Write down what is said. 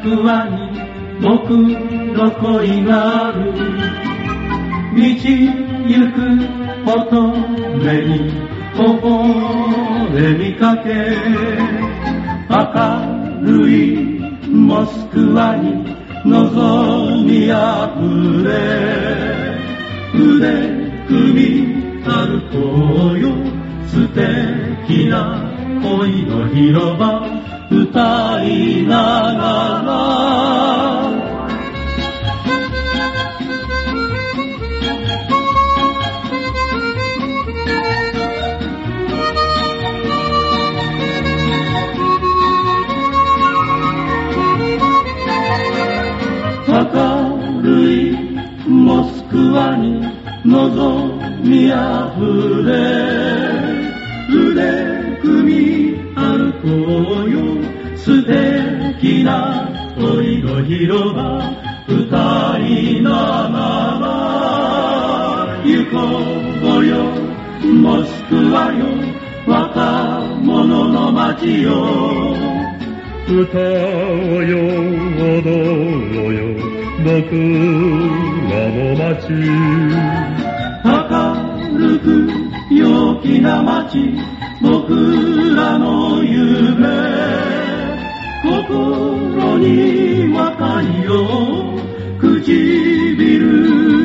クワに僕の恋がある。道行く乙女に微笑みかけ、明るいモスクワに望みあふれ、腕組み歩こうよ、素敵な恋の広場歌いながら。明るいモスクワに望みあふれ、腕組み歩こうよ、素敵な恋の広場歌いながら。行こうよモスクワよ、若者の街よ。 歌おうよ踊ろうよ僕らの街。 明るく陽気な街、僕らの夢。心に若いよ唇